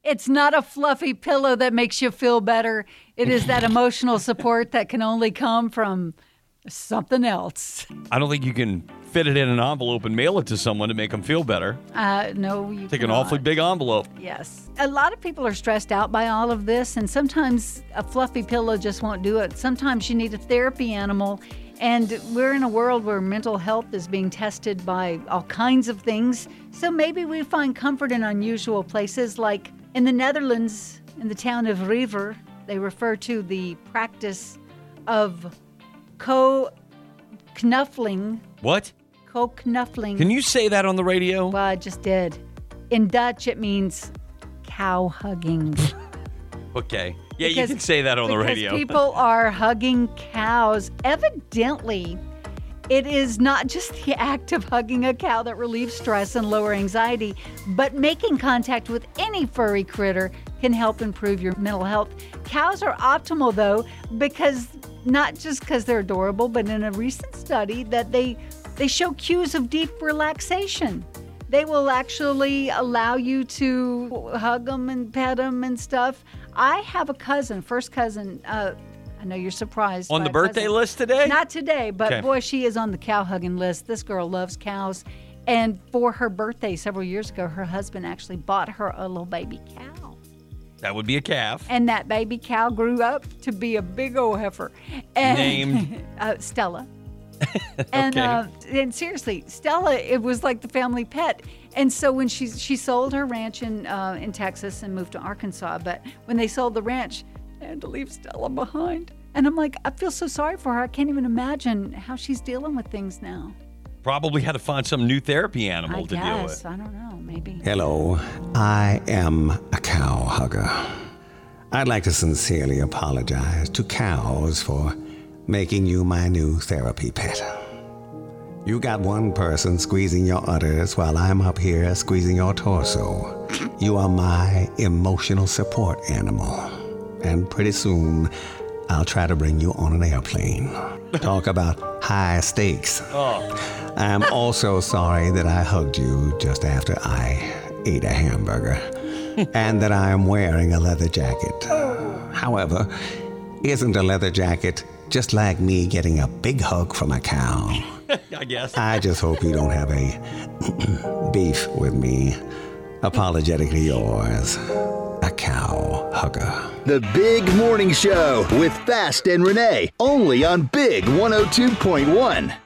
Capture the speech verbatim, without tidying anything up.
It's not a fluffy pillow that makes you feel better. It is that emotional support that can only come from something else. I don't think you can fit it in an envelope and mail it to someone to make them feel better. Uh, no, you Take an cannot. awfully big envelope. Yes. A lot of people are stressed out by all of this, and sometimes a fluffy pillow just won't do it. Sometimes you need a therapy animal, and we're in a world where mental health is being tested by all kinds of things. So maybe we find comfort in unusual places, like in the Netherlands, in the town of River. They refer to the practice of co-knuffling. What? Co-knuffling. Can you say that on the radio? Well, I just did. In Dutch, it means cow hugging. Okay. Yeah, Because- you can say that on the because radio. people are hugging cows. Evidently, it is not just the act of hugging a cow that relieves stress and lower anxiety, but making contact with any furry critter can help improve your mental health. Cows are optimal, though, because not just because they're adorable, but in a recent study that they they show cues of deep relaxation. They will actually allow you to hug them and pet them and stuff. I have a cousin, first cousin. Uh, I know you're surprised. On by the a birthday cousin. list today? Not today, but Okay. boy, she is on the cow hugging list. This girl loves cows. And for her birthday several years ago, her husband actually bought her a little baby cow. That would be a calf. And that baby cow grew up to be a big old heifer. And, Named? uh, Stella. And Okay. uh, and seriously, Stella, it was like the family pet. And so when she she sold her ranch in uh, in Texas and moved to Arkansas, but when they sold the ranch, they had to leave Stella behind. And I'm like, I feel so sorry for her. I can't even imagine how she's dealing with things now. Probably had to find some new therapy animal I to deal guess. with. I don't know. Maybe. Hello, I am a cow hugger. I'd like to sincerely apologize to cows for making you my new therapy pet. You got one person squeezing your udders while I'm up here squeezing your torso. You are my emotional support animal. And pretty soon, I'll try to bring you on an airplane. Talk about high stakes. Oh. I'm also sorry that I hugged you just after I ate a hamburger and that I am wearing a leather jacket. However, isn't a leather jacket just like me getting a big hug from a cow? I guess. I just hope you don't have a beef with me. Apologetically yours, a cow hugger. The Big Morning Show with Fast and Renee, only on Big one oh two point one.